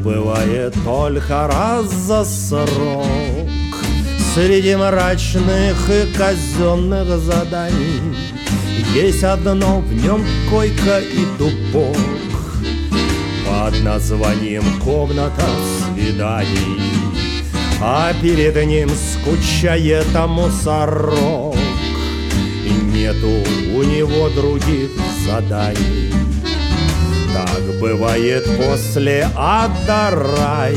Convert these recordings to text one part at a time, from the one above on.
бывает только раз за срок. Среди мрачных и казенных заданий есть одно, в нем койка и тупок под названием «Комната свиданий», а перед ним скучает мусорок, и нету у него других заданий. Так бывает после ада рай.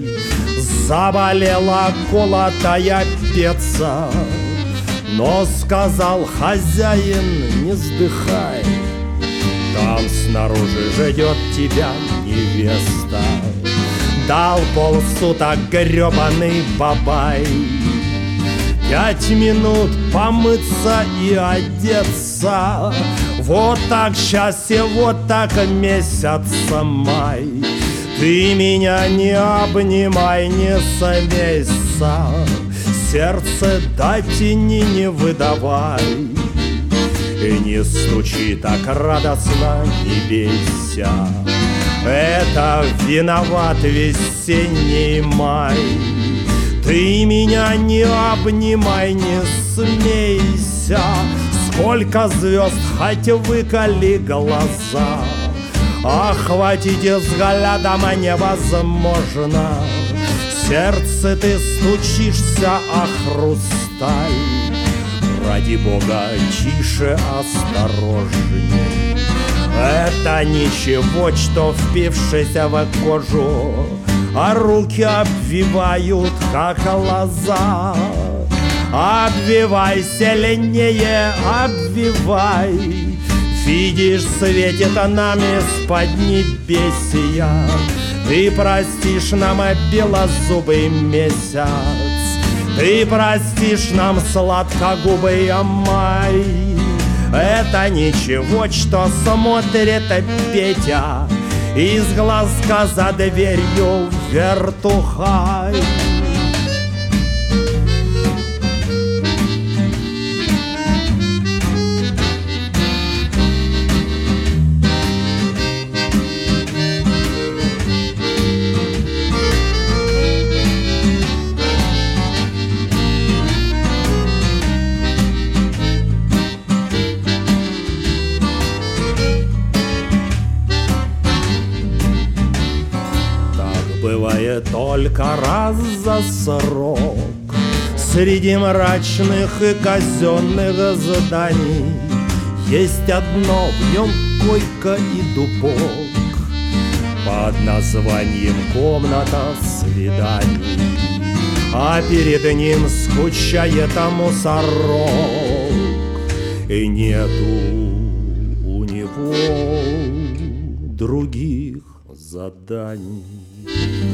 Заболела колотая пеца, но сказал хозяин: не вздыхай, там снаружи ждет тебя невеста. Дал полсуток гребаный бабай, 5 минут помыться и одеться. Вот так счастье, вот так месяц май. Ты меня не обнимай, не совейся, сердце до тени не выдавай. И не стучи так радостно, не бейся, это виноват весенний май. Ты меня не обнимай, не смейся, сколько звезд, хоть выколи глаза, охватить взглядом невозможно. В сердце ты стучишься о хрусталь. Ради Бога, тише, осторожней. Это ничего, что впившись в кожу, а руки обвивают, как лоза. Обвивай сильнее, обвивай. Видишь, светит нам из-под небесия. Ты простишь нам белозубый месяц, ты простишь нам сладкогубый май. Это ничего, что смотрит Петя из глазка за дверью вертухай. Бывает только раз за срок. Среди мрачных и казенных зданий есть одно, в нем койка и дупок под названием «Комната свиданий», а перед ним скучает мусорок, и нету у него других заданий.